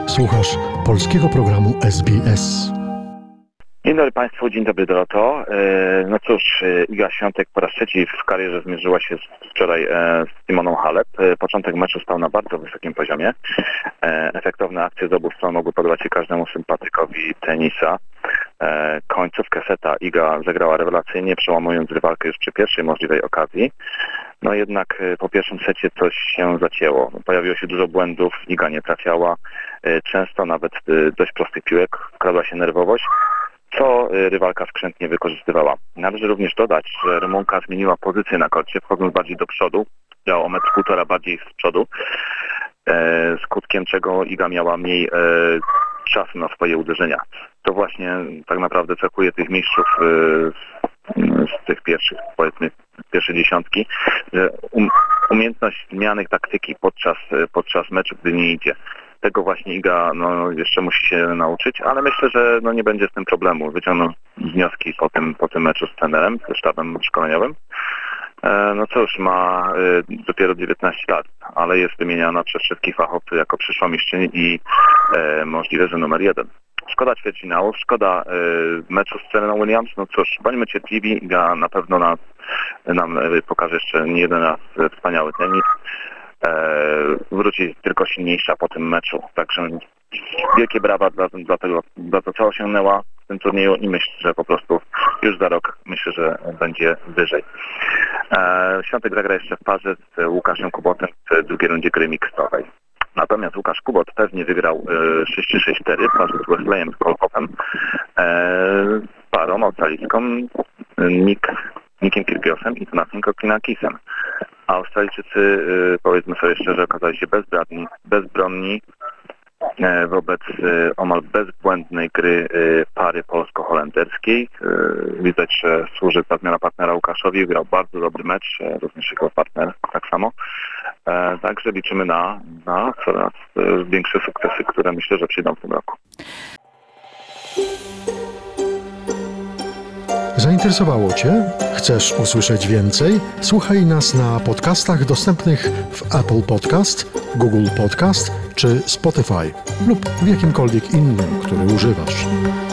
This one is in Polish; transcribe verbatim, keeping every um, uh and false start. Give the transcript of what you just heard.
Słuchasz polskiego programu S B S. Dzień dobry Państwu, dzień dobry Doroto. No cóż, Iga Świątek po raz trzeci w karierze zmierzyła się wczoraj z Simoną Halep. Początek meczu stał na bardzo wysokim poziomie. Efektowne akcje z obu stron mogły podobać się każdemu sympatykowi tenisa. Końcówkę seta Iga zagrała rewelacyjnie, przełamując rywalkę już przy pierwszej możliwej okazji. No jednak po pierwszym secie coś się zacięło. Pojawiło się dużo błędów, Iga nie trafiała. Często nawet dość prostych piłek wkradła się nerwowość, co rywalka skrzętnie wykorzystywała. Należy również dodać, że Rumunka zmieniła pozycję na korcie, wchodząc bardziej do przodu, grała o metr półtora bardziej z przodu, skutkiem czego Iga miała mniej czasu na swoje uderzenia. To właśnie tak naprawdę cechuje tych mistrzów z tych pierwszych, powiedzmy, pierwszej dziesiątki, że um, umiejętność zmiany taktyki podczas, podczas meczu, gdy nie idzie. Tego właśnie Iga no, jeszcze musi się nauczyć, ale myślę, że no, nie będzie z tym problemu. Wyciągną wnioski po tym, po tym meczu z trenerem, ze sztabem szkoleniowym. E, no cóż, ma e, dopiero dziewiętnaście lat, ale jest wymieniana przez wszystkich fachowców jako przyszła mistrzyni i e, możliwe, że numer jeden. Szkoda ćwierćfinałów, szkoda e, meczu z Sereną Williams. No cóż, bądźmy cierpliwi, Iga na pewno nas, nam e, pokaże jeszcze nie jeden raz wspaniały tenis. E, wróci tylko silniejsza po tym meczu. Także wielkie brawa dla, dla tego, za to co osiągnęła w tym turnieju i myślę, że po prostu już za rok myślę, że będzie wyżej. E, Świątek zagra jeszcze w parze z Łukaszem Kubotem w drugiej rundzie gry mixtowej. Natomiast Łukasz Kubot pewnie wygrał e, sześć trzy sześć cztery w parze z Wesleyem Kolkopem, e, parą australijską Nick, Nickiem Kyrgiosem i Tanasem Kokinakisem. A Australijczycy, y, powiedzmy sobie szczerze, okazali się bezbronni, bezbronni e, wobec y, omal bezbłędnej gry y, pary polsko-holenderskiej. Y, widać, że służy ta zmiana partnera Łukaszowi, grał bardzo dobry mecz, e, również jego partner tak samo. E, także liczymy na, na coraz y, większe sukcesy, które myślę, że przyjdą w tym roku. Zainteresowało Cię? Chcesz usłyszeć więcej? Słuchaj nas na podcastach dostępnych w Apple Podcast, Google Podcast czy Spotify lub w jakimkolwiek innym, który używasz.